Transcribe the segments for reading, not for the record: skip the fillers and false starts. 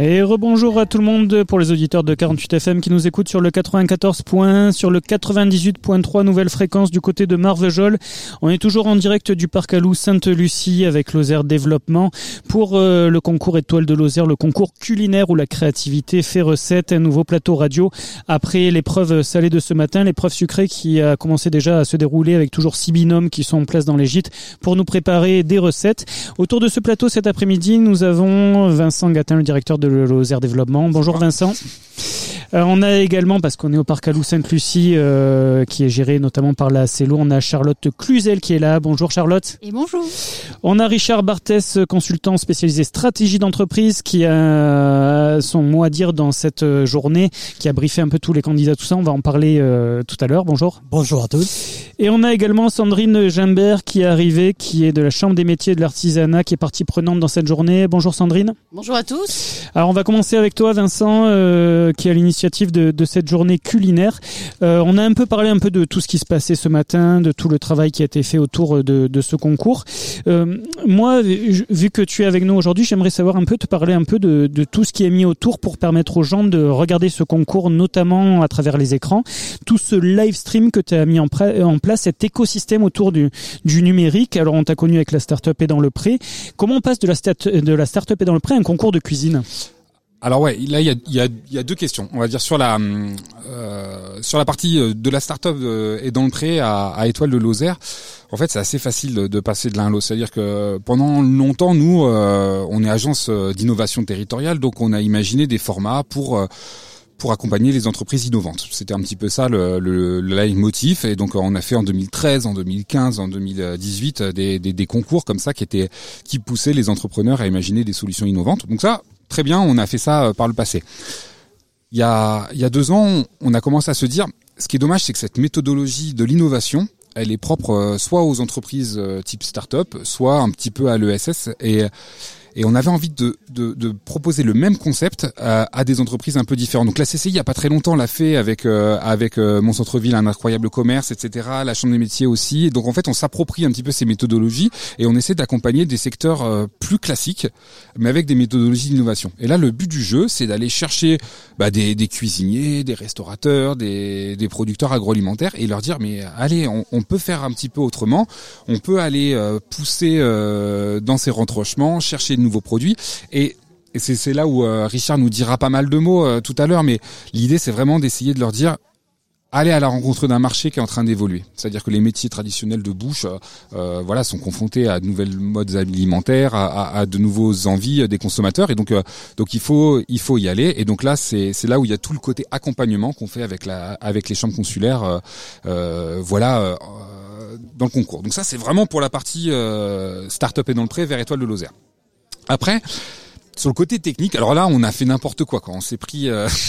Et rebonjour à tout le monde pour les auditeurs de 48 FM qui nous écoutent sur le 94.1, sur le 98.3 nouvelle fréquence du côté de Marvejols. On est toujours en direct du parc à loups Sainte-Lucie avec Lozère Développement pour le concours Étoile de Lozère, le concours culinaire où la créativité fait recette, un nouveau plateau radio après l'épreuve salée de ce matin, l'épreuve sucrée qui a commencé déjà à se dérouler avec toujours 6 binômes qui sont en place dans les gîtes pour nous préparer des recettes. Autour de ce plateau cet après-midi, nous avons Vincent Gatin, le directeur de Lozère Développement. Bonjour Vincent. On a également, parce qu'on est au parc à loups Sainte-Lucie, qui est géré notamment par la CELO, on a Charlotte Cluzel qui est là. Bonjour Charlotte. Et bonjour. On a Richard Barthès, consultant spécialisé stratégie d'entreprise, qui a son mot à dire dans cette journée, qui a briefé un peu tous les candidats, tout ça. On va en parler tout à l'heure. Bonjour. Bonjour à tous. Et on a également Sandrine Gimbert qui est arrivée, qui est de la Chambre des métiers et de l'artisanat, qui est partie prenante dans cette journée. Bonjour Sandrine. Bonjour à tous. Alors on va commencer avec toi Vincent, qui est à l'initiative de cette journée culinaire. On a un peu parlé de tout ce qui se passait ce matin, de tout le travail qui a été fait autour de ce concours. Moi, vu que tu es avec nous aujourd'hui, j'aimerais savoir te parler un peu de tout ce qui est mis autour pour permettre aux gens de regarder ce concours, notamment à travers les écrans. Tout ce live stream que tu as mis en place, cet écosystème autour du numérique. Alors on t'a connu avec la Startup et dans le pré. Comment on passe de la Startup et dans le pré à un concours de cuisine ? Alors ouais, là il y a deux questions. On va dire sur la partie de la start-up et dans le pré à Étoile de Lozère. En fait, c'est assez facile de passer de l'un à l'autre. C'est-à-dire que pendant longtemps, nous, on est agence d'innovation territoriale, donc on a imaginé des formats pour accompagner les entreprises innovantes. C'était un petit peu ça le leitmotiv. Et donc on a fait en 2013, en 2015, en 2018 des concours comme ça qui poussaient les entrepreneurs à imaginer des solutions innovantes. Donc ça, très bien, on a fait ça par le passé. Il y a 2 ans, on a commencé à se dire, ce qui est dommage, c'est que cette méthodologie de l'innovation, elle est propre soit aux entreprises type start-up, soit un petit peu à l'ESS. Et on avait envie de proposer le même concept à des entreprises un peu différentes. Donc la CCI, il y a pas très longtemps, l'a fait avec Mon Centre-Ville, un incroyable commerce, etc. La Chambre des métiers aussi. Et donc en fait, on s'approprie un petit peu ces méthodologies et on essaie d'accompagner des secteurs plus classiques, mais avec des méthodologies d'innovation. Et là, le but du jeu, c'est d'aller chercher des cuisiniers, des restaurateurs, des producteurs agroalimentaires et leur dire mais allez, on peut faire un petit peu autrement. On peut aller pousser dans ces retranchements, chercher de nouveaux produits et c'est là où Richard nous dira pas mal de mots tout à l'heure, mais l'idée c'est vraiment d'essayer de leur dire allez à la rencontre d'un marché qui est en train d'évoluer. C'est-à-dire que les métiers traditionnels de bouche sont confrontés à de nouvelles modes alimentaires, à de nouveaux envies des consommateurs et donc il faut y aller et donc là c'est là où il y a tout le côté accompagnement qu'on fait avec les chambres consulaires dans le concours. Donc ça c'est vraiment pour la partie start-up et dans le pré vers Étoile de Lozère. Après, sur le côté technique, alors là, on a fait n'importe quoi. On s'est pris,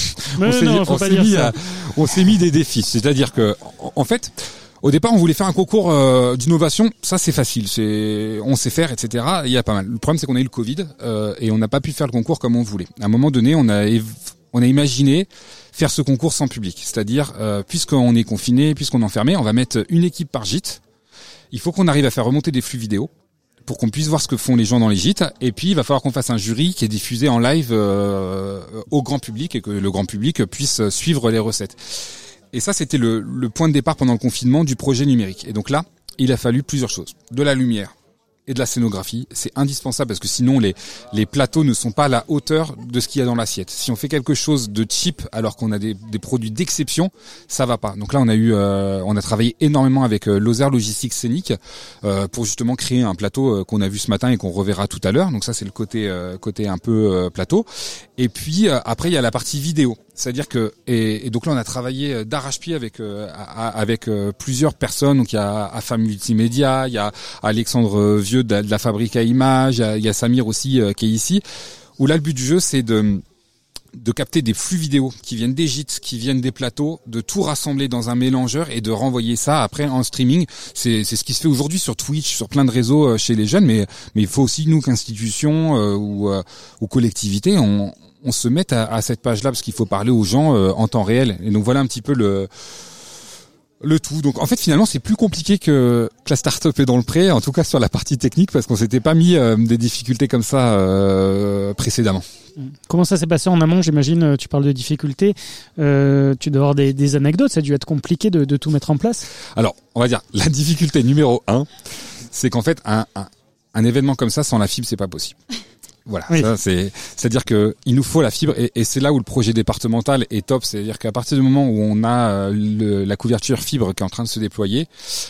on s'est mis des défis. C'est-à-dire que, en fait, au départ, on voulait faire un concours d'innovation. Ça, c'est facile. On sait faire, etc. Il y a pas mal. Le problème, c'est qu'on a eu le Covid et on n'a pas pu faire le concours comme on voulait. À un moment donné, on a imaginé faire ce concours sans public. C'est-à-dire, puisqu'on est confiné, puisqu'on est enfermé, on va mettre une équipe par gîte. Il faut qu'on arrive à faire remonter des flux vidéo pour qu'on puisse voir ce que font les gens dans les gîtes. Et puis, il va falloir qu'on fasse un jury qui est diffusé en live au grand public et que le grand public puisse suivre les recettes. Et ça, c'était le point de départ pendant le confinement du projet numérique. Et donc là, il a fallu plusieurs choses. De la lumière et de la scénographie, c'est indispensable parce que sinon les plateaux ne sont pas à la hauteur de ce qu'il y a dans l'assiette. Si on fait quelque chose de cheap alors qu'on a des produits d'exception, ça va pas. Donc là on a travaillé énormément avec Lozère Logistique Scénique pour justement créer un plateau qu'on a vu ce matin et qu'on reverra tout à l'heure. Donc ça c'est le côté un peu plateau. Et puis après il y a la partie vidéo. C'est-à-dire que et donc là on a travaillé d'arrache-pied avec plusieurs personnes. Donc il y a AFA Multimédia, il y a Alexandre Vieux de la Fabrique à Images, il y a Samir aussi qui est ici. Où là le but du jeu c'est de capter des flux vidéo qui viennent des gîtes, qui viennent des plateaux, de tout rassembler dans un mélangeur et de renvoyer ça après en streaming. C'est ce qui se fait aujourd'hui sur Twitch, sur plein de réseaux chez les jeunes, mais il faut aussi nous qu'institutions ou collectivités on se mette à cette page-là parce qu'il faut parler aux gens en temps réel. Et donc voilà un petit peu Le tout. Donc en fait finalement c'est plus compliqué que la start-up est dans le pré, en tout cas sur la partie technique, parce qu'on s'était pas mis des difficultés comme ça précédemment. Comment ça s'est passé en amont? J'imagine, tu parles de difficultés, tu dois avoir des anecdotes, ça a dû être compliqué de tout mettre en place. Alors on va dire la difficulté numéro 1, c'est qu'en fait un événement comme ça sans la fibre c'est pas possible. Voilà, oui. Ça c'est-à-dire que il nous faut la fibre et c'est là où le projet départemental est top, c'est-à-dire qu'à partir du moment où on a la couverture fibre qui est en train de se déployer,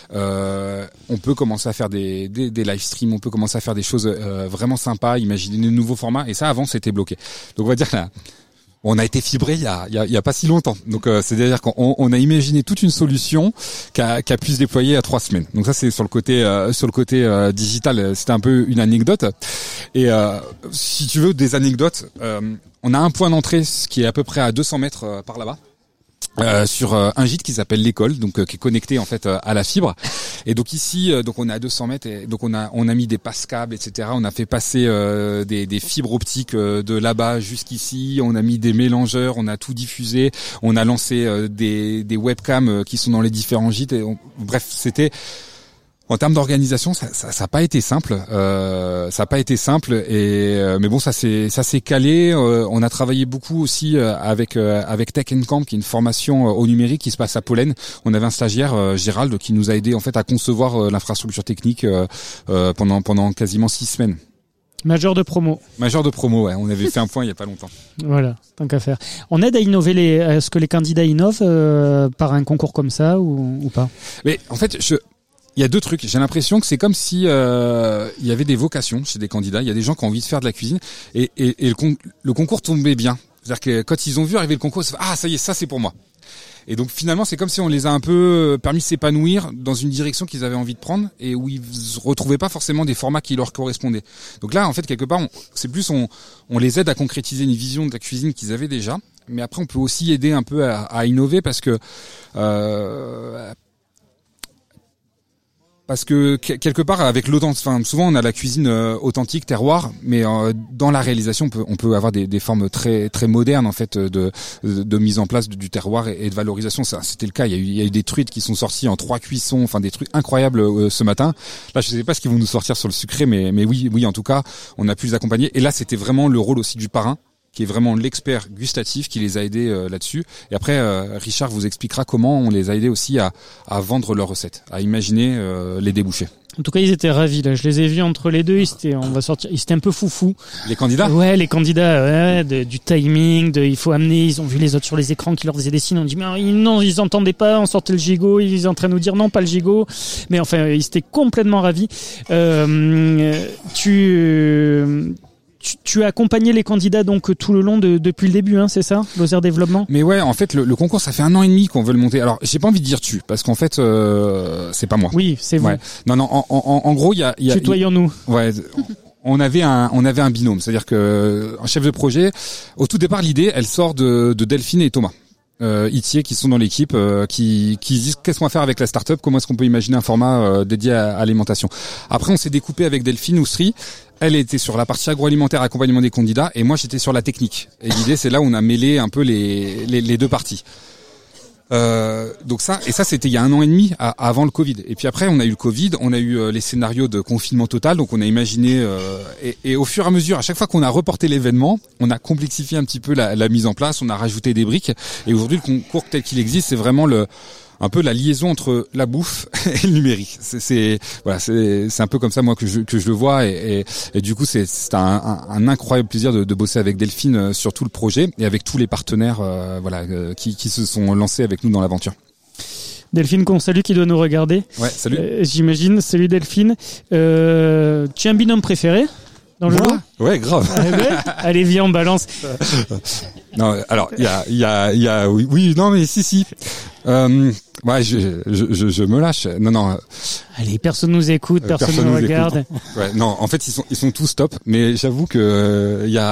on peut commencer à faire des live streams, on peut commencer à faire des choses vraiment sympas, imaginer de nouveaux formats et ça avant c'était bloqué. Donc on va dire là on a été fibré il y a pas si longtemps. Donc c'est-à-dire qu'on a imaginé toute une solution qui a pu se déployer à 3 semaines. Donc ça c'est sur le côté digital, c'était un peu une anecdote. Et si tu veux des anecdotes, on a un point d'entrée qui est à peu près à 200 mètres par là-bas. Sur un gîte qui s'appelle l'école, donc qui est connecté en fait à la fibre. Et donc ici, donc on est à 200 mètres et donc on a mis des passes-câbles, etc. On a fait passer des fibres optiques de là-bas jusqu'ici. On a mis des mélangeurs, on a tout diffusé. On a lancé des webcams qui sont dans les différents gîtes. Et bref, c'était en termes d'organisation, ça a pas été simple. Ça a pas été simple mais bon, ça s'est calé. On a travaillé beaucoup aussi avec Tech & Camp, qui est une formation au numérique qui se passe à Pollen. On avait un stagiaire, Gérald, qui nous a aidé en fait à concevoir l'infrastructure technique pendant quasiment 6 semaines. Majeur de promo, ouais. On avait fait un point il y a pas longtemps. Voilà, tant qu'à faire. On aide à innover est-ce que les candidats innovent par un concours comme ça ou pas? Mais en fait, il y a 2 trucs. J'ai l'impression que c'est comme si il y avait des vocations chez des candidats. Il y a des gens qui ont envie de faire de la cuisine et le concours tombait bien. C'est-à-dire que quand ils ont vu arriver le concours, ils se disent, ça y est, ça c'est pour moi. Et donc finalement, c'est comme si on les a un peu permis de s'épanouir dans une direction qu'ils avaient envie de prendre et où ils retrouvaient pas forcément des formats qui leur correspondaient. Donc là, en fait, quelque part, on les aide à concrétiser une vision de la cuisine qu'ils avaient déjà. Mais après, on peut aussi aider un peu à innover parce que quelque part avec l'authentique, souvent on a la cuisine authentique, terroir, mais dans la réalisation on peut avoir des formes très très modernes en fait de mise en place du terroir et de valorisation. Ça, c'était le cas. Il y a eu des truites qui sont sorties en 3 cuissons, enfin des trucs incroyables ce matin. Là, je sais pas ce qu'ils vont nous sortir sur le sucré, mais oui, en tout cas, on a pu les accompagner. Et là, c'était vraiment le rôle aussi du parrain, qui est vraiment l'expert gustatif qui les a aidés là-dessus. Et après, Richard vous expliquera comment on les a aidés aussi à vendre leurs recettes, à imaginer les débouchés. En tout cas, ils étaient ravis, là. Je les ai vus entre les deux. Ils étaient un peu foufous. Les candidats? Ouais, les candidats, du timing, il faut amener, ils ont vu les autres sur les écrans qui leur faisaient des signes. On dit, mais non, ils entendaient pas, on sortait le gigot, ils étaient en train de nous dire non, pas le gigot. Mais enfin, ils étaient complètement ravis. Tu as accompagné les candidats donc tout le long depuis le début, hein, c'est ça, Lozère Développement? Mais ouais, en fait, le concours, ça fait 1 an et demi qu'on veut le monter. Alors, j'ai pas envie de dire parce qu'en fait, c'est pas moi. Oui, c'est vous. Ouais. Non, en gros, il y a. Tutoyons-nous. Ouais. On avait un binôme, c'est-à-dire que un chef de projet. Au tout départ, l'idée, elle sort de Delphine et Thomas. Itier qui sont dans l'équipe qui disent qu'est-ce qu'on va faire avec la start-up, comment est-ce qu'on peut imaginer un format dédié à l'alimentation. Après on s'est découpé avec Delphine Oustri, elle était sur la partie agroalimentaire, accompagnement des candidats, et moi j'étais sur la technique. Et l'idée c'est là où on a mêlé un peu les 2 parties. Donc ça c'était il y a 1 an et demi avant le Covid. Et puis après on a eu le Covid, on a eu les scénarios de confinement total, donc on a imaginé et au fur et à mesure, à chaque fois qu'on a reporté l'événement, on a complexifié un petit peu la mise en place, on a rajouté des briques. Et aujourd'hui le concours tel qu'il existe, c'est vraiment un peu la liaison entre la bouffe et le numérique. C'est un peu comme ça moi que je le vois et du coup c'est un incroyable plaisir de bosser avec Delphine sur tout le projet et avec tous les partenaires qui se sont lancés avec nous dans l'aventure. Delphine qu'on salue, qui doit nous regarder. Ouais, salut. J'imagine. Salut Delphine. Tu as un binôme préféré dans le lot? Ouais, grave. Allez, viens, on balance. Non, alors il y a oui, non mais si. Ouais, je me lâche. Non. Allez, personne nous écoute, personne nous regarde. Ouais, non, en fait ils sont tous top, mais j'avoue que il y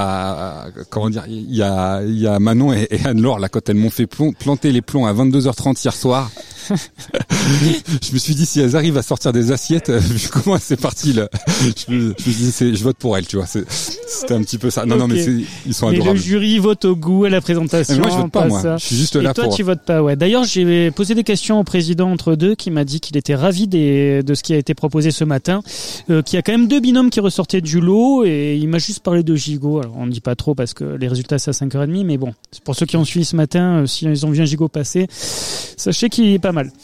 a Manon et Anne-Laure là quand elles m'ont fait planter les plombs à 22h30 hier soir. Je me suis dit si elles arrivent à sortir des assiettes, vu comment c'est parti là, je me dis je vote pour elles, tu vois. C'était un petit peu ça. Non, mais ils sont adorables. Et le jury vote au goût, à la présentation. Mais moi, je vote pas, moi. Ça. Je suis juste là pour... Et toi, tu votes pas, ouais. D'ailleurs, j'ai posé des questions au président entre deux qui m'a dit qu'il était ravi de ce qui a été proposé ce matin, qu'il y a quand même 2 binômes qui ressortaient du lot et il m'a juste parlé de Gigot. Alors, on ne dit pas trop parce que les résultats, c'est à 5h30, mais bon. C'est pour ceux qui ont suivi ce matin, si ils ont vu un Gigot passer, sachez qu'il est pas mal.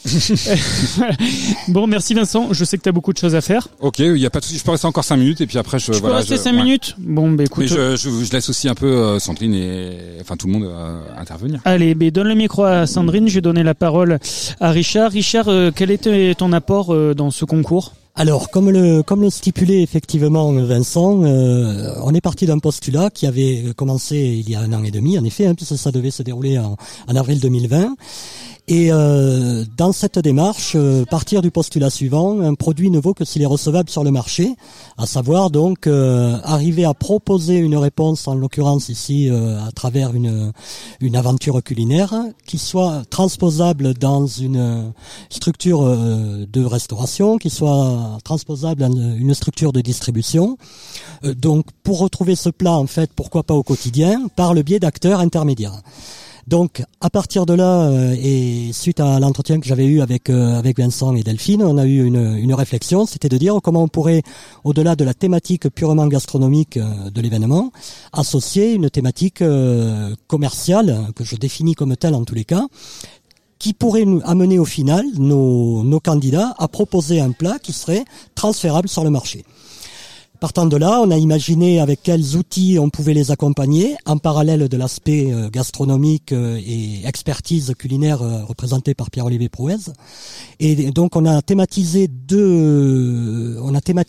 Bon, merci Vincent. Je sais que tu as beaucoup de choses à faire. Ok, il y a pas de souci. Je peux rester encore 5 minutes et puis après tu peux rester 5 minutes. Bon, écoute. Mais je laisse aussi un peu Sandrine et tout le monde intervenir. Allez, donne le micro à Sandrine. Je vais donner la parole à Richard. Richard, quel était ton apport dans ce concours ? Alors, comme le stipulait effectivement Vincent, on est parti d'un postulat qui avait commencé il y a 1 an et demi, en effet, puisque ça devait se dérouler en avril 2020. Et dans cette démarche, partir du postulat suivant, un produit ne vaut que s'il est recevable sur le marché, à savoir donc arriver à proposer une réponse, en l'occurrence ici à travers une aventure culinaire, qui soit transposable dans une structure de restauration, qui soit transposable dans une structure de distribution. Donc pour retrouver ce plat, en fait, pourquoi pas au quotidien, par le biais d'acteurs intermédiaires. Donc, à partir de là, et suite à l'entretien que j'avais eu avec Vincent et Delphine, on a eu une réflexion, c'était de dire comment on pourrait, au-delà de la thématique purement gastronomique de l'événement, associer une thématique commerciale, que je définis comme telle en tous les cas, qui pourrait nous amener au final nos candidats à proposer un plat qui serait transférable sur le marché. Partant de là, on a imaginé avec quels outils on pouvait les accompagner, en parallèle de l'aspect gastronomique et expertise culinaire représenté par Pierre-Olivier Prouez. Et donc on a thématisé deux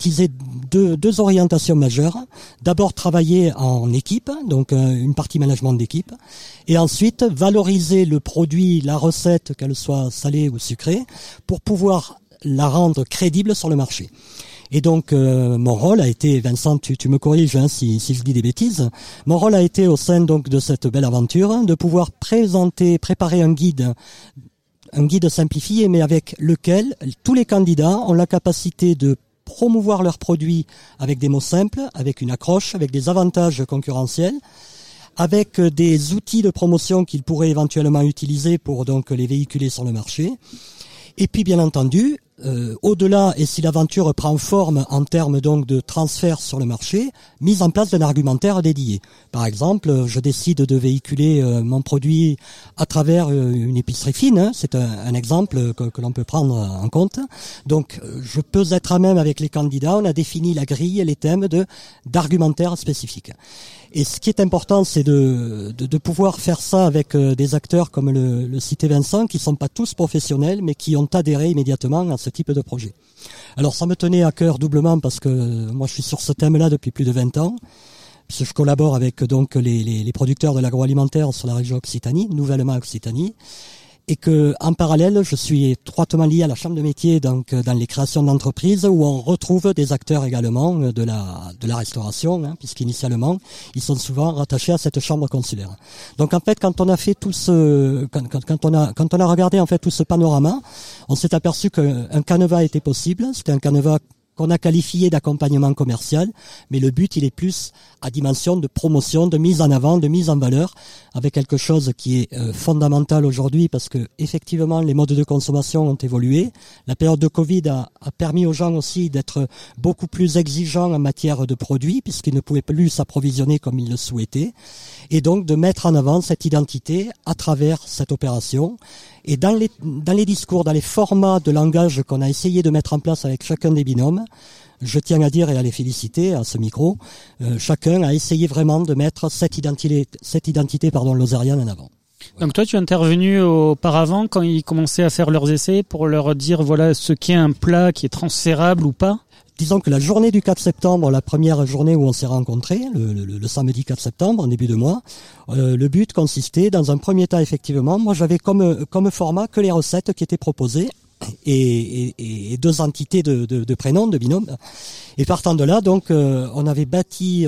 orientations majeures. D'abord travailler en équipe, donc une partie management d'équipe, et ensuite valoriser le produit, la recette, qu'elle soit salée ou sucrée, pour pouvoir la rendre crédible sur le marché. Et donc mon rôle a été, Vincent, tu me corriges si je dis des bêtises, mon rôle a été au sein donc de cette belle aventure de pouvoir préparer un guide simplifié, mais avec lequel tous les candidats ont la capacité de promouvoir leurs produits avec des mots simples, avec une accroche, avec des avantages concurrentiels, avec des outils de promotion qu'ils pourraient éventuellement utiliser pour donc les véhiculer sur le marché. Et puis bien entendu, au-delà, et si l'aventure prend forme en termes donc de transfert sur le marché, mise en place d'un argumentaire dédié. Par exemple, je décide de véhiculer mon produit à travers une épicerie fine, c'est un exemple que l'on peut prendre en compte. Donc je peux être à même avec les candidats, on a défini la grille et les thèmes d'argumentaire spécifiques. Et ce qui est important, c'est de pouvoir faire ça avec des acteurs comme le citait Vincent, qui sont pas tous professionnels, mais qui ont adhéré immédiatement à ce type de projet. Alors ça me tenait à cœur doublement parce que moi je suis sur ce thème-là depuis plus de 20 ans. Puisque je collabore avec donc les producteurs de l'agroalimentaire sur la région Occitanie, nouvellement Occitanie. Et que en parallèle, je suis étroitement lié à la chambre de métier, donc dans les créations d'entreprises où on retrouve des acteurs également de la restauration, puisqu'initialement ils sont souvent rattachés à cette chambre consulaire. Donc en fait, quand on a fait tout quand on a regardé en fait tout ce panorama, on s'est aperçu qu'un canevas était possible. C'était un canevas qu'on a qualifié d'accompagnement commercial, mais le but, il est plus à dimension de promotion, de mise en avant, de mise en valeur, avec quelque chose qui est fondamental aujourd'hui, parce que effectivement, les modes de consommation ont évolué. La période de Covid a permis aux gens aussi d'être beaucoup plus exigeants en matière de produits, puisqu'ils ne pouvaient plus s'approvisionner comme ils le souhaitaient, et donc de mettre en avant cette identité à travers cette opération. Et dans les discours, dans les formats de langage qu'on a essayé de mettre en place avec chacun des binômes, je tiens à dire et à les féliciter à ce micro, chacun a essayé vraiment de mettre cette identité lozérienne en avant. Donc toi, tu es intervenu auparavant quand ils commençaient à faire leurs essais pour leur dire voilà ce qu'est un plat qui est transférable ou pas. Disons que la journée du 4 septembre, la première journée où on s'est rencontrés, le samedi 4 septembre, en début de mois, le but consistait, dans un premier temps effectivement, moi j'avais comme format que les recettes qui étaient proposées, et 2 entités de prénoms, de binômes. Et partant de là, donc, on a bâti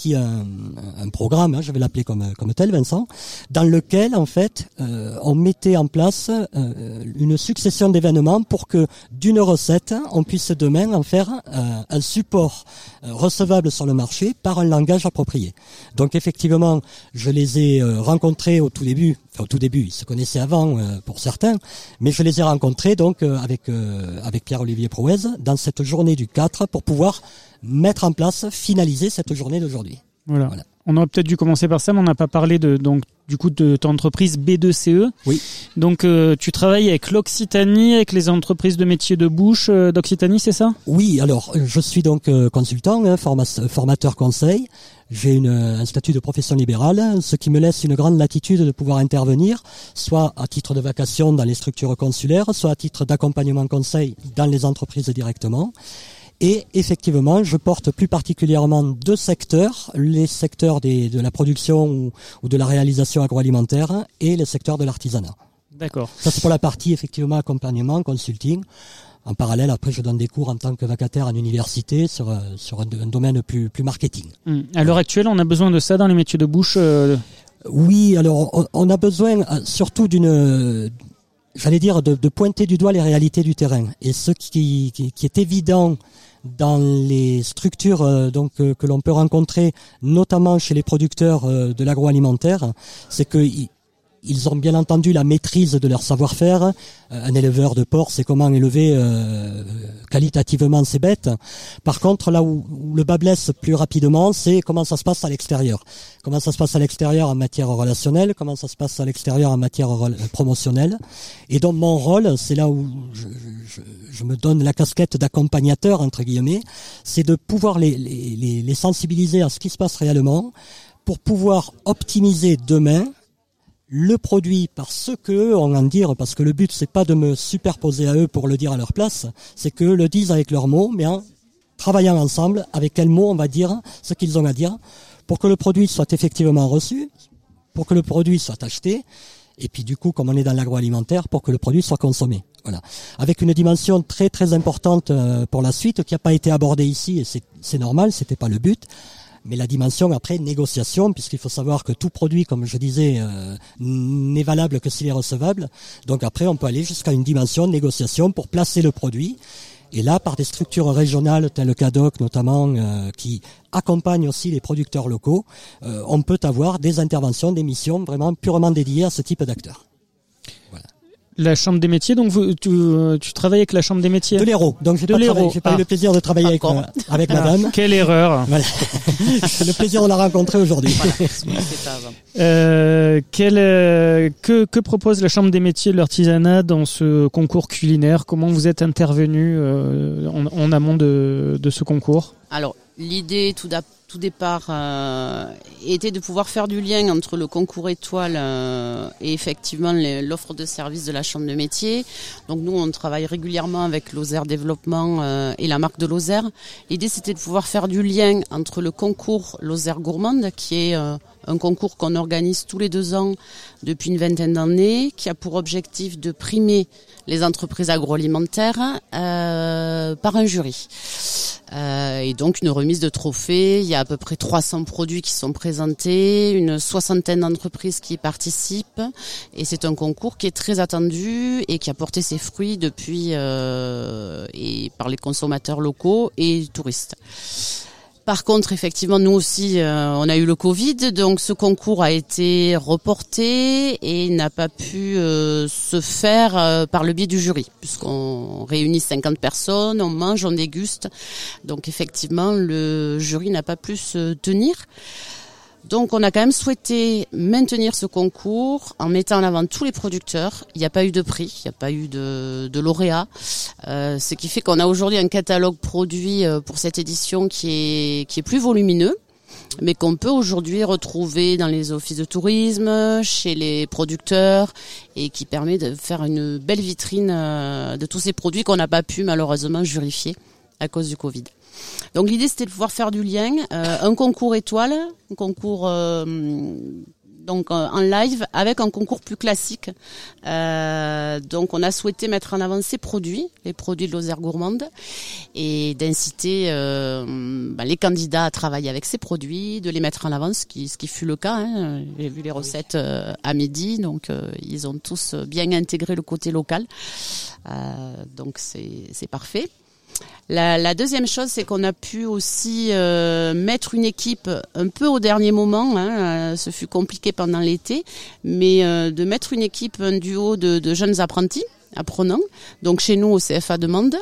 un programme, je vais l'appeler comme tel, Vincent, dans lequel, en fait, on mettait en place une succession d'événements pour que d'une recette, on puisse demain en faire un support recevable sur le marché par un langage approprié. Donc, effectivement, je les ai rencontrés au tout début, ils se connaissaient avant pour certains, mais je les ai rencontrés donc avec Pierre-Olivier Prouez dans cette journée du 4 pour pouvoir mettre en place, finaliser cette journée d'aujourd'hui. Voilà. On aurait peut-être dû commencer par ça, mais on n'a pas parlé de ton entreprise B2CE. Oui. Donc tu travailles avec l'Occitanie, avec les entreprises de métiers de bouche d'Occitanie, c'est ça ? Oui, alors je suis donc consultant, formateur conseil. J'ai un statut de profession libérale, ce qui me laisse une grande latitude de pouvoir intervenir, soit à titre de vacation dans les structures consulaires, soit à titre d'accompagnement conseil dans les entreprises directement. Et effectivement, je porte plus particulièrement 2 secteurs, les secteurs de la production ou de la réalisation agroalimentaire et le secteur de l'artisanat. D'accord. Ça, c'est pour la partie effectivement accompagnement, consulting. En parallèle, après, je donne des cours en tant que vacataire en université sur un domaine plus marketing. À l'heure actuelle, on a besoin de ça dans les métiers de bouche Oui, alors on a besoin surtout de pointer du doigt les réalités du terrain. Et ce qui est évident dans les structures que l'on peut rencontrer, notamment chez les producteurs de l'agroalimentaire, c'est que ils ont bien entendu la maîtrise de leur savoir-faire. Un éleveur de porc sait comment élever qualitativement ses bêtes. Par contre, là où le bas blesse plus rapidement, c'est comment ça se passe à l'extérieur. Comment ça se passe à l'extérieur en matière relationnelle, comment ça se passe à l'extérieur en matière promotionnelle. Et donc mon rôle, c'est là où je me donne la casquette d'accompagnateur, entre guillemets, c'est de pouvoir les sensibiliser à ce qui se passe réellement pour pouvoir optimiser demain le produit par ce qu'eux ont à en dire, parce que le but c'est pas de me superposer à eux pour le dire à leur place, c'est qu'eux le disent avec leurs mots, mais en travaillant ensemble, avec quels mots on va dire ce qu'ils ont à dire, pour que le produit soit effectivement reçu, pour que le produit soit acheté, et puis du coup, comme on est dans l'agroalimentaire, pour que le produit soit consommé. Voilà. Avec une dimension très très importante pour la suite, qui n'a pas été abordée ici, et c'est normal, c'était pas le but. Mais la dimension après négociation, puisqu'il faut savoir que tout produit, comme je disais, n'est valable que s'il est recevable. Donc après, on peut aller jusqu'à une dimension négociation pour placer le produit. Et là, par des structures régionales telles qu'ADOC notamment, qui accompagnent aussi les producteurs locaux, on peut avoir des interventions, des missions vraiment purement dédiées à ce type d'acteurs. Voilà. La Chambre des métiers, donc tu travailles avec la Chambre des métiers de l'Hérault. Donc j'ai pas eu le plaisir de travailler avec madame. Quelle erreur. Voilà. J'ai le plaisir de la rencontrer aujourd'hui. Que propose la Chambre des métiers de l'artisanat dans ce concours culinaire ? Comment vous êtes intervenu en amont de ce concours ? Alors, l'idée tout départ était de pouvoir faire du lien entre le concours étoile et effectivement l'offre de services de la Chambre de métier. Donc nous, on travaille régulièrement avec Lozère Développement et la marque de Lozère. L'idée, c'était de pouvoir faire du lien entre le concours Lozère Gourmande, qui est un concours qu'on organise tous les 2 ans depuis une vingtaine d'années, qui a pour objectif de primer les entreprises agroalimentaires par un jury. Et donc une remise de trophées, il y a à peu près 300 produits qui sont présentés, une 60aine d'entreprises qui y participent, et c'est un concours qui est très attendu et qui a porté ses fruits depuis et par les consommateurs locaux et touristes. Par contre, effectivement, nous aussi, on a eu le Covid, donc ce concours a été reporté et n'a pas pu se faire par le biais du jury, puisqu'on réunit 50 personnes, on mange, on déguste. Donc effectivement, le jury n'a pas pu se tenir. Donc on a quand même souhaité maintenir ce concours en mettant en avant tous les producteurs. Il n'y a pas eu de prix, il n'y a pas eu de lauréat. Ce qui fait qu'on a aujourd'hui un catalogue produit pour cette édition qui est plus volumineux, mais qu'on peut aujourd'hui retrouver dans les offices de tourisme, chez les producteurs, et qui permet de faire une belle vitrine de tous ces produits qu'on n'a pas pu malheureusement jurifier à cause du Covid. Donc l'idée, c'était de pouvoir faire du lien, un concours étoile, un concours donc en live avec un concours plus classique. Donc on a souhaité mettre en avant ces produits, les produits de Lozère Gourmande, et d'inciter les candidats à travailler avec ces produits, de les mettre en avant, ce qui fut le cas. J'ai vu les recettes à midi, donc ils ont tous bien intégré le côté local. Donc c'est parfait. La deuxième chose, c'est qu'on a pu aussi mettre une équipe un peu au dernier moment. Ce fut compliqué pendant l'été, mais de mettre une équipe, un duo de jeunes apprentis, apprenants, donc chez nous au CFA de Mende,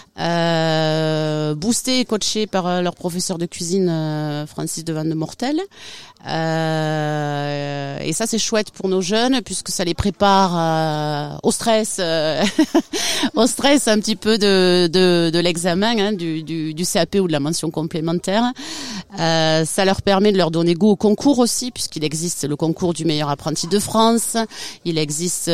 boostés et coachés par leur professeur de cuisine Francis de Vandemortel. Et ça c'est chouette pour nos jeunes puisque ça les prépare au stress au stress un petit peu de l'examen du CAP ou de la mention complémentaire. Ça leur permet de leur donner goût au concours aussi, puisqu'il existe le concours du meilleur apprenti de France, il existe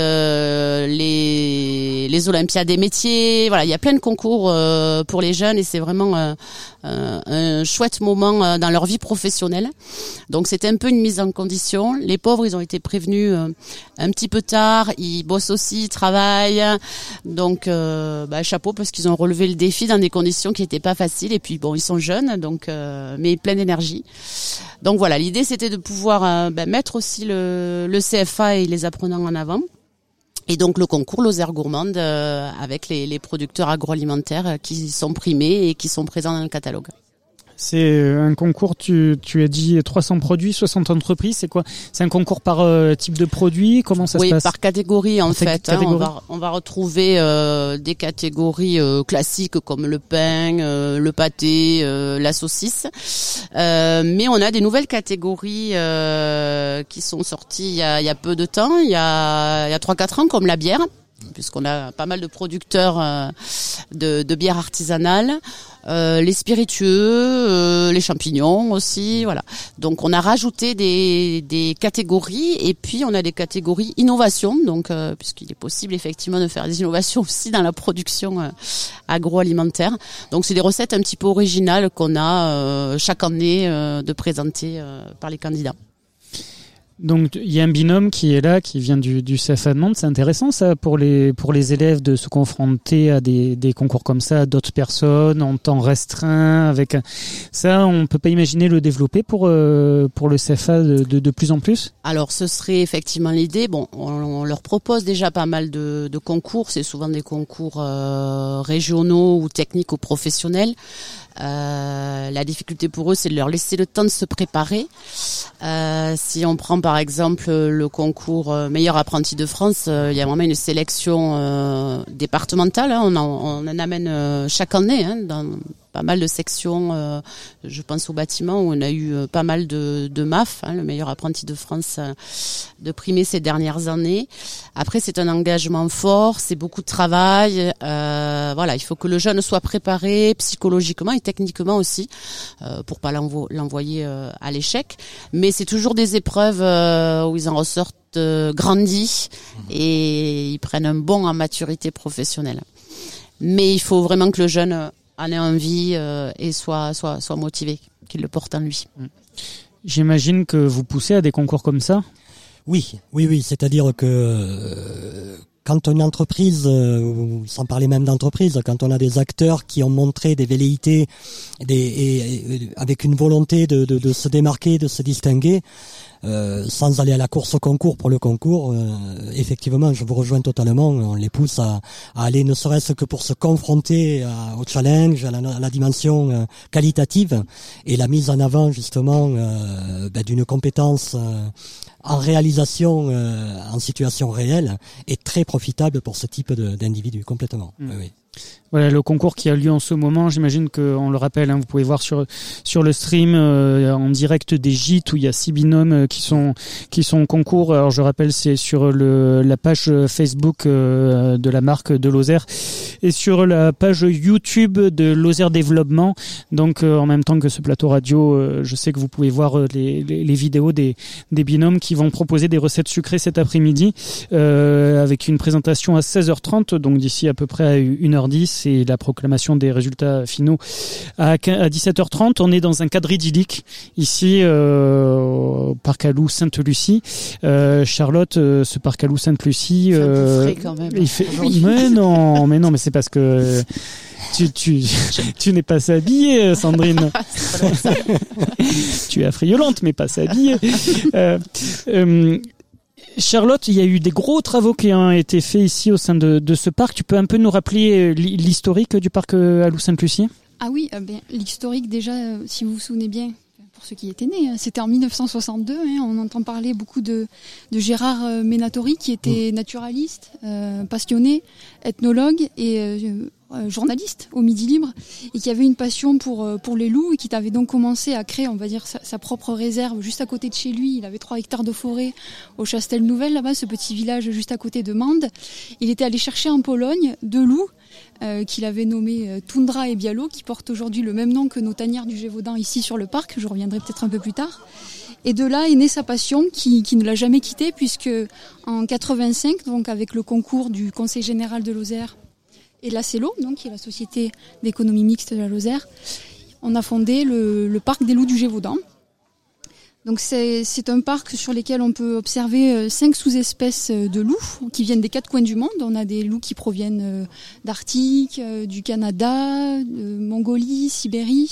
les Olympiades des métiers, voilà, il y a plein de concours pour les jeunes et c'est vraiment un chouette moment dans leur vie professionnelle. Donc c'était un peu une mise en condition. Les pauvres, ils ont été prévenus un petit peu tard, ils bossent aussi, ils travaillent. Donc chapeau parce qu'ils ont relevé le défi dans des conditions qui n'étaient pas faciles et puis bon, ils sont jeunes donc mais plein d'énergie. Donc voilà, l'idée c'était de pouvoir mettre aussi le CFA et les apprenants en avant. Et donc le concours Lozère Gourmande avec les producteurs agroalimentaires qui sont primés et qui sont présents dans le catalogue. C'est un concours, tu as dit 300 produits, 60 entreprises, c'est quoi? C'est un concours par type de produit? Comment ça se passe? Oui, par catégorie en fait. Catégorie. On va retrouver des catégories classiques comme le pain, le pâté, la saucisse. Mais on a des nouvelles catégories qui sont sorties il y a peu de temps, il y a 3-4 ans, comme la bière, puisqu'on a pas mal de producteurs de bière artisanale. Les spiritueux, les champignons aussi, voilà. Donc on a rajouté des catégories et puis on a des catégories innovation, donc puisqu'il est possible effectivement de faire des innovations aussi dans la production agroalimentaire. Donc c'est des recettes un petit peu originales qu'on a chaque année de présenter par les candidats. Donc il y a un binôme qui est là, qui vient du CFA de Mende. C'est intéressant ça pour les élèves de se confronter à des concours comme ça, à d'autres personnes en temps restreint. Avec ça, on peut pas imaginer le développer pour le CFA de plus en plus. Alors ce serait effectivement l'idée. Bon, on leur propose déjà pas mal de concours. C'est souvent des concours régionaux ou techniques ou professionnels. La difficulté pour eux, c'est de leur laisser le temps de se préparer. Si on prend par exemple le concours meilleur apprenti de France, il y a vraiment une sélection départementale. On en amène chaque année dans pas mal de sections. Je pense au bâtiment où on a eu pas mal de MAF, le meilleur apprenti de France, de primés ces dernières années. Après, c'est un engagement fort, c'est beaucoup de travail. Voilà, il faut que le jeune soit préparé psychologiquement et techniquement aussi pour pas l'envoyer à l'échec. Mais c'est toujours des épreuves où ils en ressortent grandis et ils prennent un bond en maturité professionnelle. Mais il faut vraiment que le jeune en ait envie et soit motivé, qu'il le porte en lui. J'imagine que vous poussez à des concours comme ça? Oui, c'est-à-dire que quand une entreprise, sans parler même d'entreprise, quand on a des acteurs qui ont montré des velléités et avec une volonté de se démarquer, de se distinguer, sans aller à la course au concours pour le concours, effectivement, je vous rejoins totalement. On les pousse à aller, ne serait-ce que pour se confronter au challenge, à la dimension qualitative et la mise en avant justement d'une compétence en réalisation, en situation réelle, est très profitable pour ce type d'individu, complètement. Oui. Voilà, le concours qui a lieu en ce moment, j'imagine qu'on le rappelle, vous pouvez voir sur le stream en direct des gîtes où il y a 6 binômes qui sont en concours. Alors je rappelle, c'est sur la page Facebook de la marque de Lozère et sur la page YouTube de Lozère Développement. Donc en même temps que ce plateau radio, je sais que vous pouvez voir les vidéos des binômes qui vont proposer des recettes sucrées cet après-midi avec une présentation à 16h30, donc d'ici à peu près à 1h10. c'est la proclamation des résultats finaux à 17h30. On est dans un cadre idyllique ici au Parc Alou Sainte-Lucie. Charlotte, ce Parc Alou Sainte-Lucie, c'est un peu frais quand même. Il fait... mais non, mais c'est parce que tu n'es pas assez habillée, Sandrine. Tu es affriolante, mais pas assez habillée. Charlotte, il y a eu des gros travaux qui ont été faits ici au sein de ce parc. Tu peux un peu nous rappeler l'historique du parc Alou Sainte-Lucie ? Ah oui, l'historique déjà, si vous vous souvenez bien, pour ceux qui étaient nés, c'était en 1962. On entend parler beaucoup de Gérard Menatori, qui était naturaliste, passionné, ethnologue et journaliste au Midi Libre, et qui avait une passion pour les loups, et qui avait donc commencé à créer, on va dire, sa propre réserve juste à côté de chez lui. Il avait 3 hectares de forêt au Chastel-Nouvelle, là-bas, ce petit village juste à côté de Mende. Il était allé chercher en Pologne 2 loups qu'il avait nommés Toundra et Bialo, qui portent aujourd'hui le même nom que nos tanières du Gévaudan ici sur le parc. Je reviendrai peut-être un peu plus tard. Et de là est née sa passion qui ne l'a jamais quittée, puisque en 85, donc avec le concours du Conseil général de Lozère et la CELO, donc qui est la Société d'économie mixte de la Lozère, on a fondé le parc des loups du Gévaudan. Donc c'est un parc sur lequel on peut observer 5 sous-espèces de loups qui viennent des 4 coins du monde. On a des loups qui proviennent d'Arctique, du Canada, de Mongolie, Sibérie.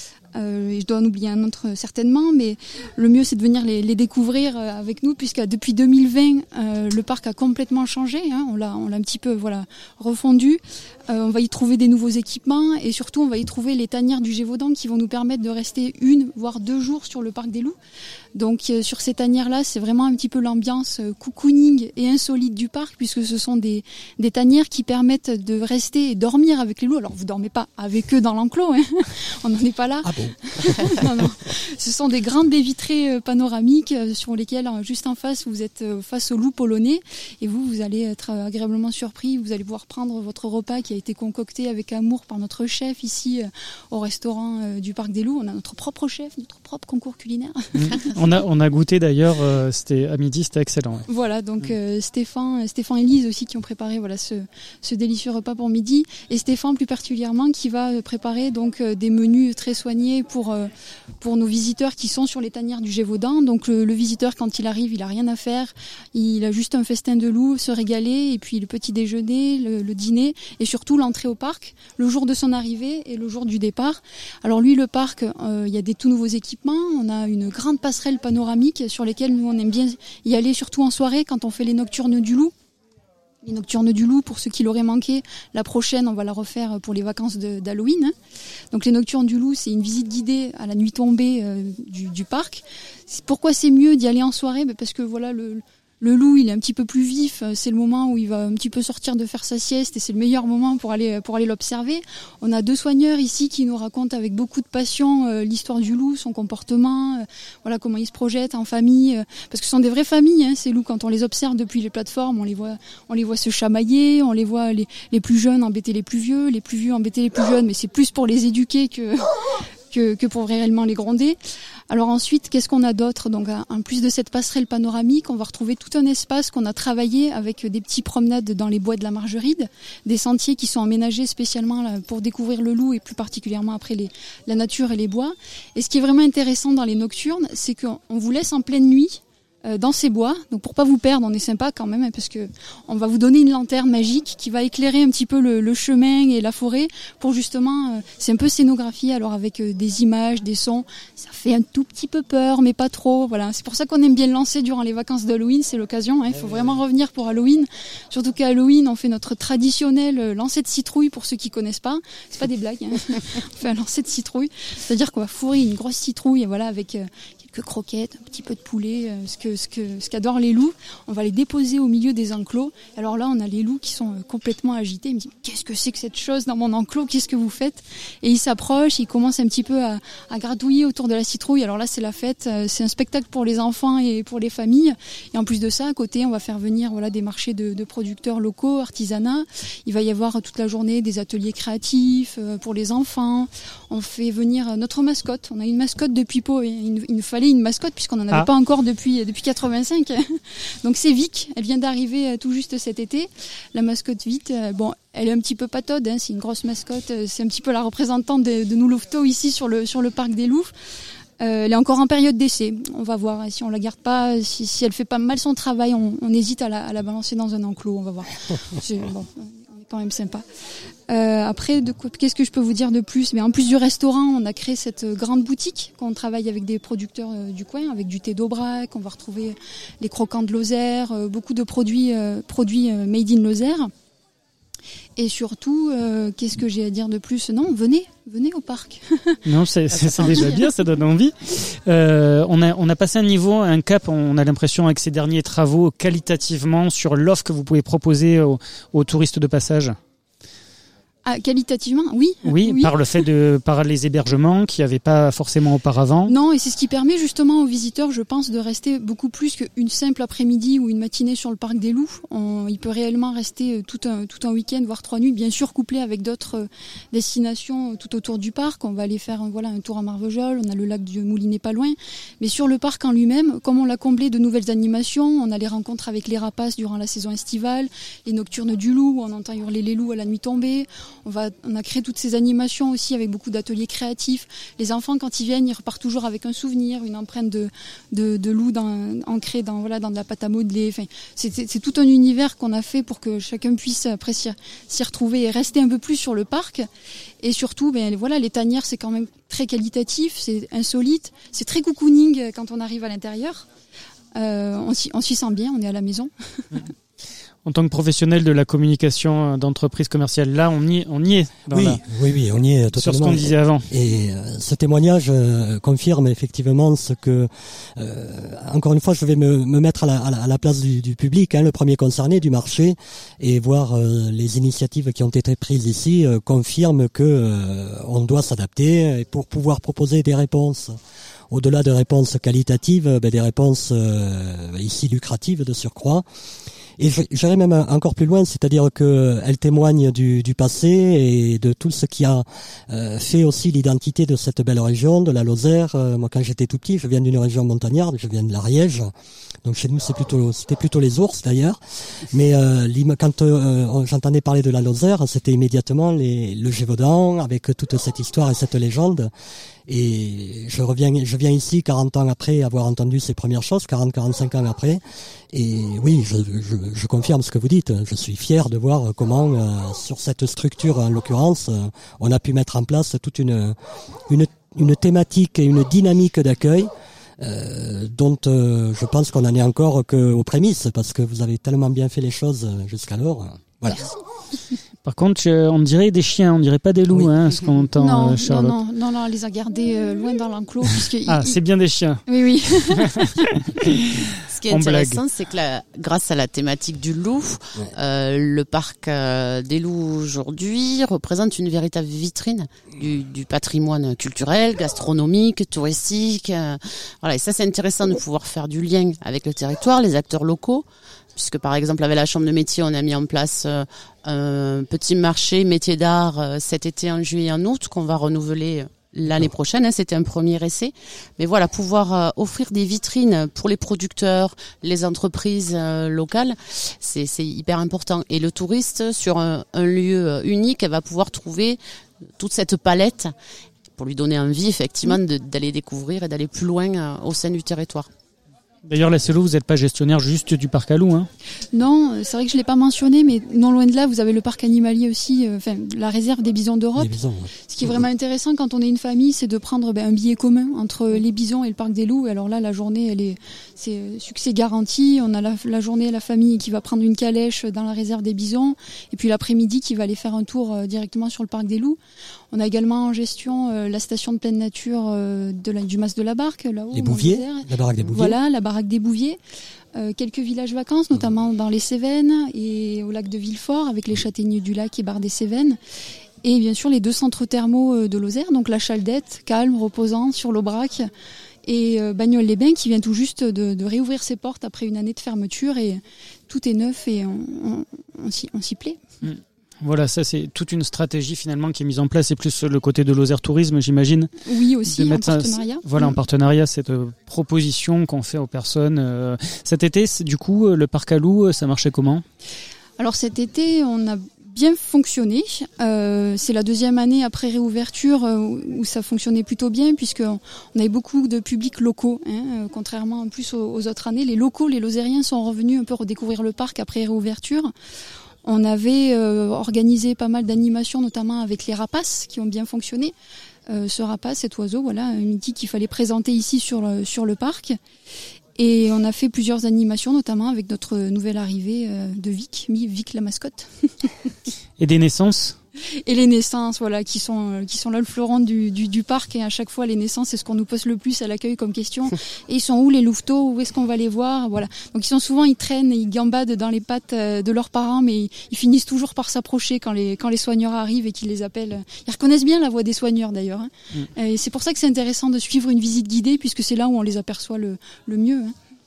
Et je dois en oublier un autre certainement, mais le mieux c'est de venir les découvrir avec nous, puisque depuis 2020 le parc a complètement changé. On l'a un petit peu refondu. On va y trouver des nouveaux équipements, et surtout on va y trouver les tanières du Gévaudan qui vont nous permettre de rester 1 voire 2 jours sur le parc des loups. Donc sur ces tanières-là, c'est vraiment un petit peu l'ambiance cocooning et insolite du parc, puisque ce sont des tanières qui permettent de rester et dormir avec les loups. Alors vous dormez pas avec eux dans l'enclos, on n'en est pas là. Ah bon? Non. Ce sont des grandes baies vitrées panoramiques sur lesquelles, juste en face, vous êtes face au loup polonais, et vous allez être agréablement surpris. Vous allez pouvoir prendre votre repas qui a été concocté avec amour par notre chef ici au restaurant du Parc des Loups. On a notre propre chef, notre propre concours culinaire. On a goûté d'ailleurs, c'était à midi, c'était excellent. Ouais. Voilà, donc Stéphane et Lise aussi qui ont préparé ce délicieux repas pour midi, et Stéphane plus particulièrement qui va préparer donc des menus très soignés pour nos visiteurs qui sont sur les tanières du Gévaudan. Donc le visiteur, quand il arrive, il a rien à faire, il a juste un festin de loup, se régaler, et puis le petit déjeuner, le dîner, et surtout l'entrée au parc, le jour de son arrivée et le jour du départ. Alors lui, le parc, il y a des tout nouveaux équipements. On a une grande passerelle panoramique sur lesquelles nous on aime bien y aller, surtout en soirée quand on fait les nocturnes du loup. Les nocturnes du loup, pour ceux qui l'auraient manqué, la prochaine, on va la refaire pour les vacances d'Halloween. Donc les nocturnes du loup, c'est une visite guidée à la nuit tombée du parc. Pourquoi c'est mieux d'y aller en soirée? Parce que voilà, le loup, il est un petit peu plus vif. C'est le moment où il va un petit peu sortir de faire sa sieste, et c'est le meilleur moment pour aller l'observer. On a 2 soigneurs ici qui nous racontent avec beaucoup de passion l'histoire du loup, son comportement, voilà comment il se projette en famille. Parce que ce sont des vraies familles, ces loups. Quand on les observe depuis les plateformes, on les voit se chamailler, on les voit les plus jeunes embêter les plus vieux embêter les plus jeunes, mais c'est plus pour les éduquer que pour réellement les gronder. Alors ensuite, qu'est-ce qu'on a d'autre? Donc en plus de cette passerelle panoramique, on va retrouver tout un espace qu'on a travaillé avec des petites promenades dans les bois de la Margeride, des sentiers qui sont aménagés spécialement là, pour découvrir le loup, et plus particulièrement après la nature et les bois. Et ce qui est vraiment intéressant dans les nocturnes, c'est qu'on vous laisse en pleine nuit dans ces bois. Donc pour pas vous perdre, on est sympa quand même, parce que on va vous donner une lanterne magique qui va éclairer un petit peu le chemin et la forêt pour justement, c'est un peu scénographie, alors avec des images, des sons. Ça fait un tout petit peu peur, mais pas trop. Voilà, c'est pour ça qu'on aime bien le lancer durant les vacances d'Halloween. C'est l'occasion. Il faut vraiment revenir pour Halloween. Surtout qu'à Halloween, on fait notre traditionnel lancer de citrouille pour ceux qui connaissent pas. C'est pas des blagues. On fait un lancer de citrouille, c'est-à-dire qu'on va fourrer une grosse citrouille, voilà, avec quelques croquettes, un petit peu de poulet, ce qu'adorent les loups. On va les déposer au milieu des enclos. Alors là, on a les loups qui sont complètement agités. Ils me disent, qu'est-ce que c'est que cette chose dans mon enclos? Qu'est-ce que vous faites? Et ils s'approchent, ils commencent un petit peu à gratouiller autour de la citrouille. Alors là, c'est la fête. C'est un spectacle pour les enfants et pour les familles. Et en plus de ça, à côté, on va faire venir des marchés de producteurs locaux, artisanat. Il va y avoir toute la journée des ateliers créatifs pour les enfants. On fait venir notre mascotte. On a une mascotte depuis Pau. Il nous fallait installer une mascotte puisqu'on n'en avait pas encore depuis 85. Donc c'est Vic, elle vient d'arriver tout juste cet été. La mascotte Vic, elle est un petit peu pataude, c'est une grosse mascotte, c'est un petit peu la représentante de nous louveteaux ici sur le parc des Loups. Elle est encore en période d'essai. On va voir si on la garde pas, si elle fait pas mal son travail, on hésite à la balancer dans un enclos, on va voir. On est quand même sympa. Après, qu'est-ce que je peux vous dire de plus? Mais en plus du restaurant, on a créé cette grande boutique qu'on travaille avec des producteurs du coin, avec du thé d'Aubrac, on va retrouver les croquants de Lozère, beaucoup de produits made in Lozère. Et surtout, qu'est-ce que j'ai à dire de plus? Non, venez au parc. Non, c'est déjà bien, ça donne envie. On a passé un cap, on a l'impression avec ces derniers travaux qualitativement sur l'offre que vous pouvez proposer aux touristes de passage. Ah, qualitativement, oui. Oui, par les hébergements qu'il n'y avait pas forcément auparavant. Non, et c'est ce qui permet justement aux visiteurs, je pense, de rester beaucoup plus qu'une simple après-midi ou une matinée sur le parc des Loups. Il peut réellement rester tout un week-end, voire 3 nuits, bien sûr couplé avec d'autres destinations tout autour du parc. On va aller faire un tour à Marvejols, on a le lac du Moulinet pas loin. Mais sur le parc en lui-même, comme on l'a comblé de nouvelles animations, on a les rencontres avec les rapaces durant la saison estivale, les nocturnes du loup, où on entend hurler les loups à la nuit tombée. On a créé toutes ces animations aussi avec beaucoup d'ateliers créatifs. Les enfants, quand ils viennent, ils repartent toujours avec un souvenir, une empreinte de loup ancrée dans de la pâte à modeler. Enfin, c'est tout un univers qu'on a fait pour que chacun puisse après s'y retrouver et rester un peu plus sur le parc. Et surtout, les tanières, c'est quand même très qualitatif, c'est insolite, c'est très cocooning quand on arrive à l'intérieur. On s'y sent bien, on est à la maison. En tant que professionnel de la communication d'entreprise commerciale, là, on y est. Oui, on y est totalement. Sur ce qu'on disait avant. Et ce témoignage confirme effectivement ce que, encore une fois, je vais me mettre à la place du public, le premier concerné du marché, et voir les initiatives qui ont été prises ici confirment que on doit s'adapter et pour pouvoir proposer des réponses. Au-delà de réponses qualitatives, des réponses ici lucratives de surcroît. Et j'irai même encore plus loin, c'est-à-dire que elle témoigne du passé et de tout ce qui a fait aussi l'identité de cette belle région, de la Lozère. Moi, quand j'étais tout petit, je viens d'une région montagnarde, je viens de l'Ariège. Donc chez nous, c'était plutôt les ours d'ailleurs. Mais quand j'entendais parler de la Lozère, c'était immédiatement le Gévaudan avec toute cette histoire et cette légende. Et je viens ici 40 ans après avoir entendu ces premières choses, 40-45 ans après. Et oui, je confirme ce que vous dites. Je suis fier de voir comment, sur cette structure en l'occurrence, on a pu mettre en place toute une thématique et une dynamique d'accueil dont je pense qu'on en est encore qu'aux prémices, parce que vous avez tellement bien fait les choses jusqu'alors. Voilà. Merci. Par contre, on dirait des chiens, on dirait pas des loups, ce qu'on entend, Charlotte. Non, on les a gardés loin dans l'enclos. C'est bien des chiens. Oui. Ce qui est intéressant, c'est que grâce à la thématique du loup, le parc des loups aujourd'hui représente une véritable vitrine du patrimoine culturel, gastronomique, touristique. Et ça, c'est intéressant de pouvoir faire du lien avec le territoire, les acteurs locaux. Puisque par exemple avec la chambre de métier, on a mis en place un petit marché métier d'art cet été en juillet et en août qu'on va renouveler l'année prochaine. C'était un premier essai. Mais voilà, pouvoir offrir des vitrines pour les producteurs, les entreprises locales, c'est hyper important. Et le touriste, sur un lieu unique, va pouvoir trouver toute cette palette pour lui donner envie effectivement d'aller découvrir et d'aller plus loin au sein du territoire. D'ailleurs, la Celo, vous n'êtes pas gestionnaire juste du parc à loups, Non, c'est vrai que je l'ai pas mentionné, mais non loin de là, vous avez le parc animalier aussi, la réserve des bisons d'Europe. Ce qui est vraiment intéressant quand on est une famille, c'est de prendre un billet commun entre les bisons et le parc des loups. Et alors là, la journée, c'est succès garanti. On a la journée, la famille qui va prendre une calèche dans la réserve des bisons, et puis l'après-midi qui va aller faire un tour directement sur le parc des loups. On a également en gestion la station de pleine nature du Mas de la Barque, là-haut. Les Bouviers, la baraque des Bouviers. Voilà, la baraque des Bouviers. Quelques villages vacances, notamment dans les Cévennes et au lac de Villefort, avec les châtaigniers du lac et Bar des Cévennes. Et bien sûr, les 2 centres thermaux de Lozère, donc la Chaldette, calme, reposant, sur l'Aubrac, et Bagnols-les-Bains, qui vient tout juste de réouvrir ses portes après une année de fermeture. Et tout est neuf et on s'y plaît. Voilà, ça c'est toute une stratégie finalement qui est mise en place, et plus le côté de Lozère Tourisme, j'imagine. Oui, aussi, de en mettre partenariat. En partenariat, cette proposition qu'on fait aux personnes. Cet été, du coup, le parc à loups, ça marchait comment ? Alors cet été, on a bien fonctionné. C'est la deuxième année après réouverture où ça fonctionnait plutôt bien, puisqu'on avait beaucoup de publics locaux. Contrairement en plus aux autres années, les locaux, les Lozériens sont revenus un peu redécouvrir le parc après réouverture. On avait organisé pas mal d'animations, notamment avec les rapaces, qui ont bien fonctionné. Ce rapace, cet oiseau, voilà, un mythique qu'il fallait présenter ici sur le parc. Et on a fait plusieurs animations, notamment avec notre nouvelle arrivée de Vic la mascotte. Et des naissances ? Et les naissances, voilà, qui sont là le fleuron du parc. Et à chaque fois, les naissances, c'est ce qu'on nous pose le plus à l'accueil comme question. Et ils sont où les louveteaux ? Où est-ce qu'on va les voir ? Voilà. Donc ils traînent, ils gambadent dans les pattes de leurs parents, mais ils finissent toujours par s'approcher quand les soigneurs arrivent et qu'ils les appellent. Ils reconnaissent bien la voix des soigneurs d'ailleurs. Et c'est pour ça que c'est intéressant de suivre une visite guidée, puisque c'est là où on les aperçoit le mieux.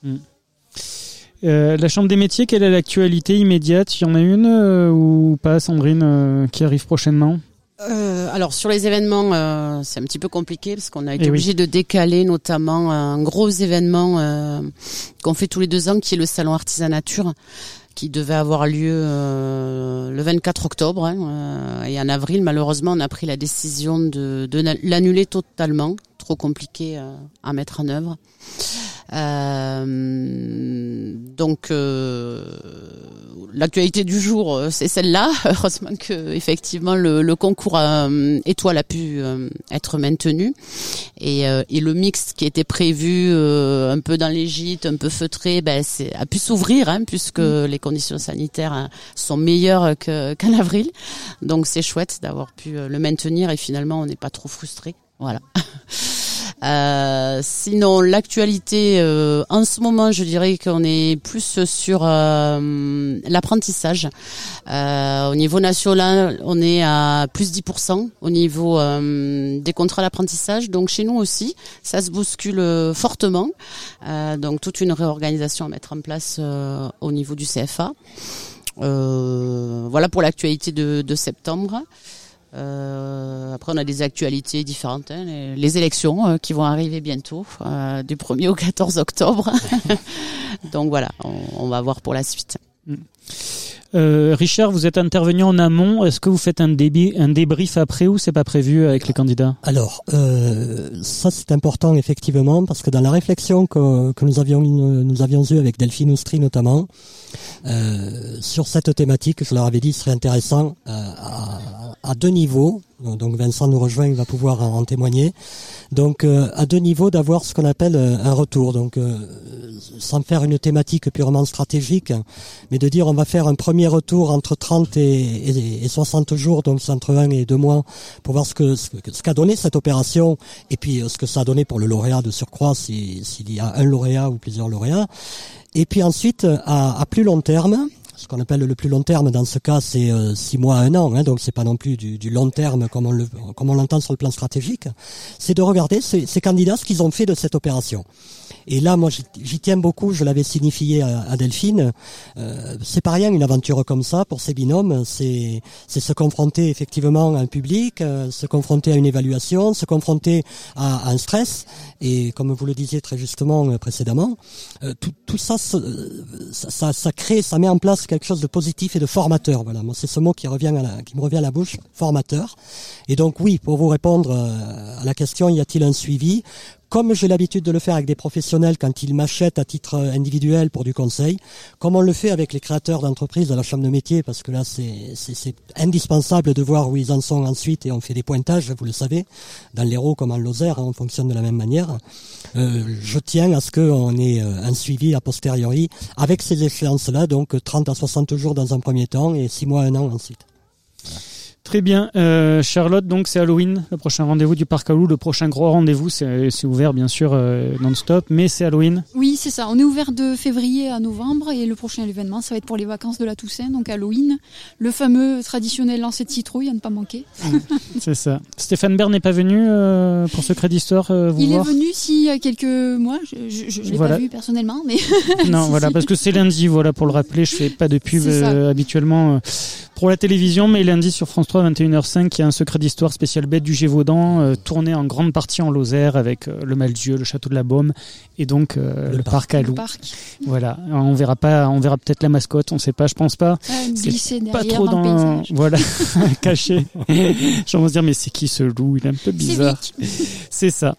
La Chambre des métiers, quelle est l'actualité immédiate ? Il y en a une ou pas, Sandrine, qui arrive prochainement ? Alors sur les événements, c'est un petit peu compliqué parce qu'on a été obligé de décaler notamment un gros événement qu'on fait tous les 2 ans, qui est le salon Artisanature, qui devait avoir lieu le 24 octobre. Et en avril, malheureusement, on a pris la décision de l'annuler totalement. Trop compliqué à mettre en œuvre. Donc l'actualité du jour, c'est celle-là. Heureusement que effectivement le concours étoile a pu être maintenu, et le mix qui était prévu un peu dans les gîtes, un peu feutré, a pu s'ouvrir, puisque les conditions sanitaires sont meilleures qu'en avril. Donc c'est chouette d'avoir pu le maintenir, et finalement on n'est pas trop frustré. Voilà. Sinon, l'actualité, en ce moment, je dirais qu'on est plus sur l'apprentissage. Au niveau national, on est à plus 10% au niveau des contrats d'apprentissage. Donc chez nous aussi, ça se bouscule fortement. Donc toute une réorganisation à mettre en place au niveau du CFA. Voilà pour l'actualité de septembre. Après on a des actualités différentes, les élections qui vont arriver bientôt, du 1er au 14 octobre. Donc voilà, on va voir pour la suite. Richard, vous êtes intervenu en amont. Est-ce que vous faites un débrief après, ou c'est pas prévu avec les candidats ? Alors, ça c'est important effectivement, parce que dans la réflexion que nous avions eue avec Delphine Oustry notamment, sur cette thématique, je leur avais dit, il serait intéressant à 2 niveaux. Donc Vincent nous rejoint, il va pouvoir en témoigner. Donc à 2 niveaux, d'avoir ce qu'on appelle un retour. Donc sans faire une thématique purement stratégique, mais de dire on va faire un premier retour entre 30 et 60 jours, donc c'est entre 1 et 2 mois, pour voir ce qu'a donné cette opération, et puis ce que ça a donné pour le lauréat de surcroît, s'il y a un lauréat ou plusieurs lauréats. Et puis ensuite, à plus long terme, ce qu'on appelle le plus long terme dans ce cas, c'est 6 mois à 1 an, donc c'est pas non plus du long terme comme on l'entend sur le plan stratégique. C'est de regarder ces candidats, ce qu'ils ont fait de cette opération. Et là, moi, j'y tiens beaucoup, je l'avais signifié à Delphine. C'est pas rien une aventure comme ça pour ces binômes. C'est se confronter effectivement à un public, se confronter à une évaluation, se confronter à un stress. Et comme vous le disiez très justement précédemment, tout ça, ça crée, ça met en place quelque chose de positif et de formateur. Voilà, moi c'est ce mot qui me revient à la bouche, formateur. Et donc oui, pour vous répondre à la question, y a-t-il un suivi ? Comme j'ai l'habitude de le faire avec des professionnels quand ils m'achètent à titre individuel pour du conseil, comme on le fait avec les créateurs d'entreprises à la Chambre de métier, parce que là c'est indispensable de voir où ils en sont ensuite, et on fait des pointages, vous le savez, dans l'Hérault comme en Lozère, on fonctionne de la même manière. Je tiens à ce qu'on ait un suivi a posteriori avec ces échéances-là, donc 30 à 60 jours dans un premier temps et 6 mois à 1 an ensuite. Très bien. Charlotte, donc c'est Halloween, le prochain rendez-vous du Parc à Loups, le prochain gros rendez-vous, c'est ouvert bien sûr non-stop, mais c'est Halloween. Oui, c'est ça. On est ouvert de février à novembre et le prochain événement, ça va être pour les vacances de la Toussaint, donc Halloween. Le fameux traditionnel lancer de citrouille à ne pas manquer. C'est ça. Stéphane Bern n'est pas venu pour Secret d'Histoire vous Il voir. est venu il y a quelques mois, je l'ai Voilà. pas vu personnellement, mais Non, Si, voilà, si. parce que c'est lundi, voilà, pour le rappeler, je fais pas de pub C'est ça. habituellement pour la télévision, mais lundi sur France 3, 21h05, il y a un Secret d'Histoire spécial bête du Gévaudan, tourné en grande partie en Lozère avec le Malzieu, le château de la Baume et donc le parc à le Loups. parc. Voilà, on verra peut-être la mascotte, on sait pas, je pense pas. Glisser Pas derrière trop dans le paysage. voilà, caché. J'en vais se dire, mais c'est qui ce loup? Il est un peu bizarre. C'est ça.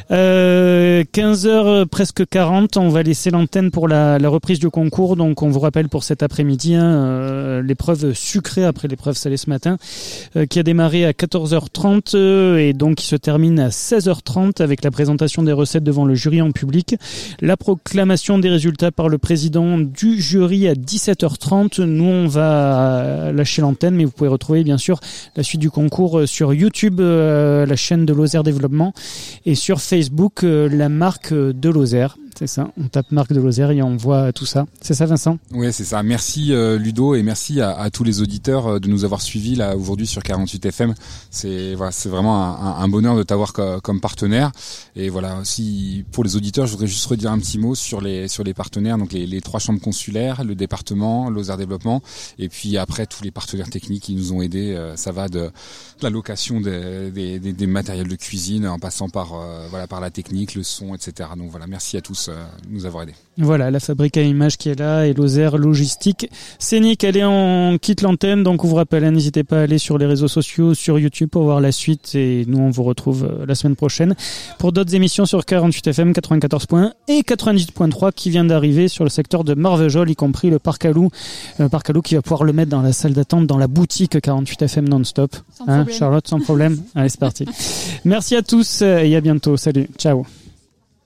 15h presque 40, on va laisser l'antenne pour la reprise du concours. Donc on vous rappelle pour cet après-midi l'épreuve sucrée après l'épreuve salée ce matin qui a démarré à 14h30 et donc qui se termine à 16h30 avec la présentation des recettes devant le jury en public, la proclamation des résultats par le président du jury à 17h30. Nous on va lâcher l'antenne, mais vous pouvez retrouver bien sûr la suite du concours sur YouTube, la chaîne de Lozère Développement, et sur Facebook, la marque de Lozère. C'est ça, on tape marque de Lozère et on voit tout ça. C'est ça, Vincent? Oui, c'est ça. Merci Ludo, et merci à tous les auditeurs de nous avoir suivis là aujourd'hui sur 48 FM. C'est vraiment un bonheur de t'avoir comme partenaire. Et voilà, aussi pour les auditeurs, je voudrais juste redire un petit mot sur les partenaires, donc les 3 chambres consulaires, le département, Lozère Développement, et puis après tous les partenaires techniques qui nous ont aidés. Ça va de la location des matériels de cuisine en passant par la technique, le son, etc. Donc voilà, merci à tous de nous avoir aidés. Voilà, la fabrique à images qui est là et Lozère Logistique Scénique. Allez, on quitte l'antenne, donc on vous rappelle, n'hésitez pas à aller sur les réseaux sociaux, sur YouTube pour voir la suite, et nous on vous retrouve la semaine prochaine pour d'autres émissions sur 48 FM 94.1 et 98.3 qui vient d'arriver sur le secteur de Marvejols, y compris le Parc à Loups qui va pouvoir le mettre dans la salle d'attente, dans la boutique 48 FM non-stop. Sans problème. Charlotte, sans problème. Allez, c'est parti. Merci à tous et à bientôt. Salut, ciao.